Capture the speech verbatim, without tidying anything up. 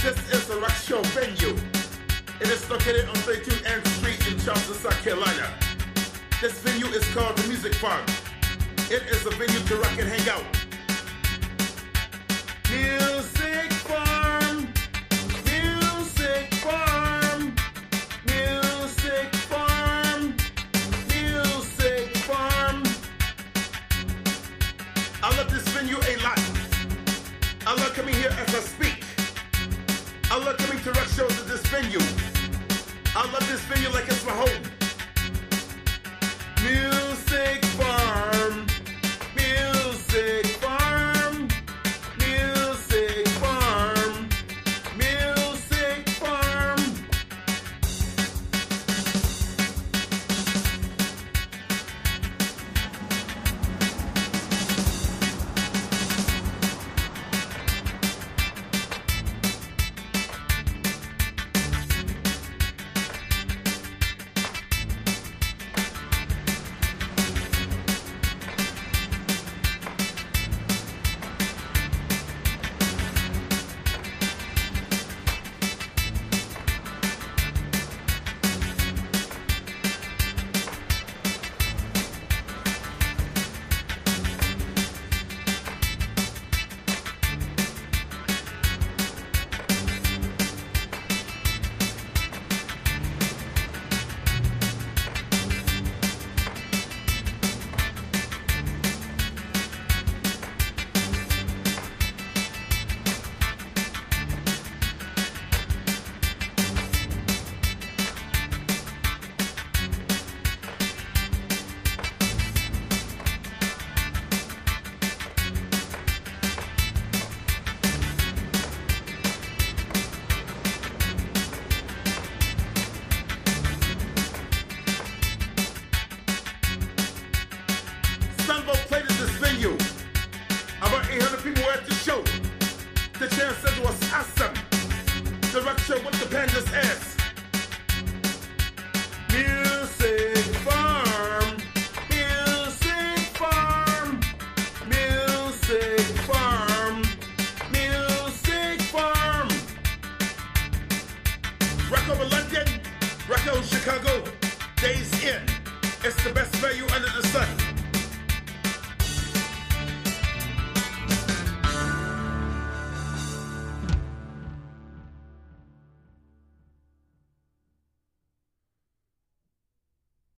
This is a rock show venue. It is located on thirty-two N Street in Charleston, South Carolina. This venue is called the Music Farm. It is a venue to rock and hang out. Music Farm, Music Farm, Music Farm, Music Farm. I love this venue a lot. I love coming here as I speak. I love coming to rock shows at this venue. I love this venue like it's my home. Music